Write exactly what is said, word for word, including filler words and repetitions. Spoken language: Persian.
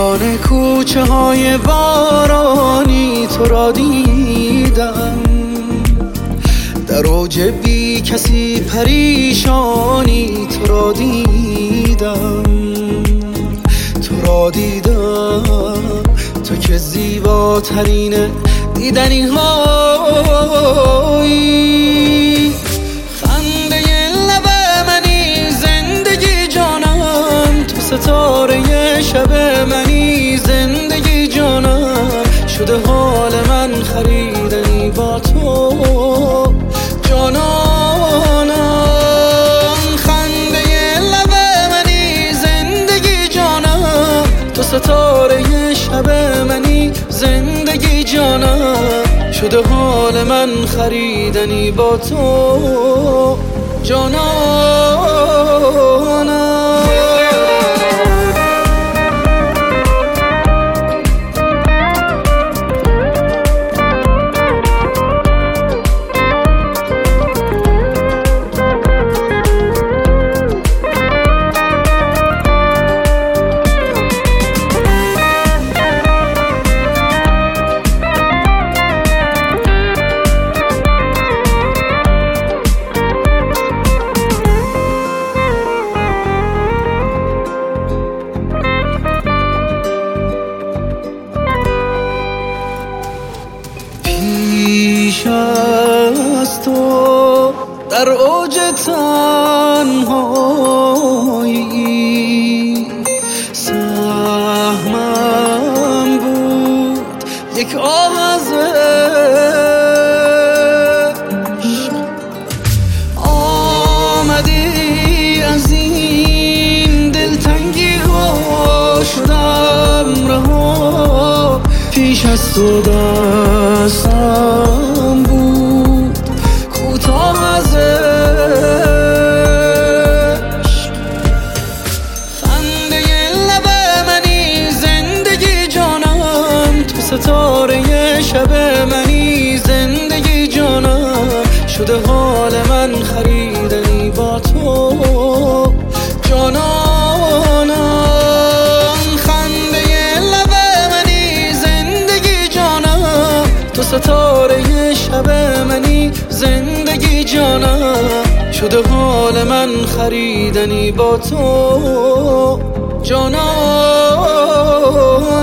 ویران کوچه های بارانی تو را دیدم، در اوج بی کسی پریشانی تو را دیدم، تو را دیدم، تو که زیباترین دیدنی هایی، خنده لب منی زندگی جانم، تو ستاره شب منی زندگی جانم، شده حال من خریدنی با تو جانانم، خنده لب منی زندگی جانم، تو ستاره شب منی زندگی جانم، شده حال من خریدنی با تو جانانم. پیش از تو در اوج تنهایی سهمم بود یک آه از عشق، آمدی از این دلتنگی ها شدم رها، پیش از تو دستم بود کوتاه از عشق، خنده لب منی زندگی جانم، تو ستاره شب منی زندگی جانم، شده حال من خریدنی با تو جانانم، خنده لب منی زندگی جانم، تو ستاره شب منی زندگی جانم، شده حال من خریدنی با تو جانانم.